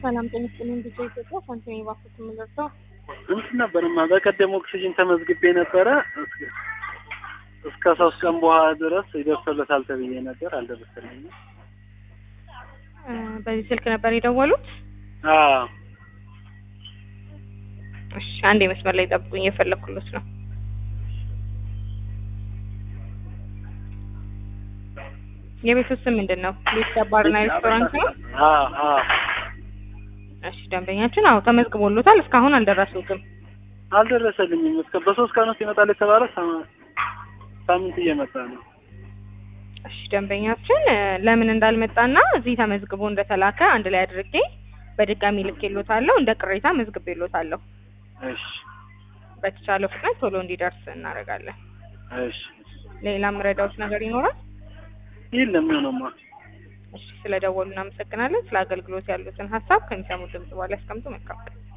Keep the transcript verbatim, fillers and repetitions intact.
ሰላም ጤና ይስጥልኝ። ዲጄ ኢትዮጵያ ሳንቲም ባክስ ምንደርሰው እንትን ነበርማ በቀደም ኦክሲጅን ተመዝግቤ ነበረ እስከ ሶስት ቀን በኋላ ድረስ ይደርሰለታል ተብዬ ነበር አልደረሰልኝም። በዚህ ስልክ ነበር የደወሉት? አዎ። እሺ አንዴ መስመር ላይ ጠብቁኝ የፈለኩልዎት ነው። የቤቱ ስም ምንድነው? ሌክስ ባርና ሬስቶራንት ነው? አዎ አዎ። እሺ ደንበኛችን አው ተመዝግቦልዎታል እስካሁን አልደረሱትም? አልደረሰልኝም። እስከ በሶስት ቀን ውስጥ ይመጣል የተባለ ሳምንት እየመጣ ነው። እሺ ደንበኛችን ለምን እንዳልመጣና እዚህ ተመዝግቦ እንደተላከ አንድ ላይ አድርጌ በድጋሚ ልኬልዎታለሁ። እንደ ቅሬታ መዝግቤልዎታለሁ። እሺ በተቻለው ፍጥነት ቶሎ እንዲደርስ እናደርጋለን። እሺ ሌላም ረዳውት ነገር ይኖራል? የለም ምንማ። እሺ ስለደወሉ እናመሰግናለን። ስለ አገልግሎት ያሉትን ሐሳብ ከሚሰሙት ድምጽ በኋላ ያስቀምጡ። መልካም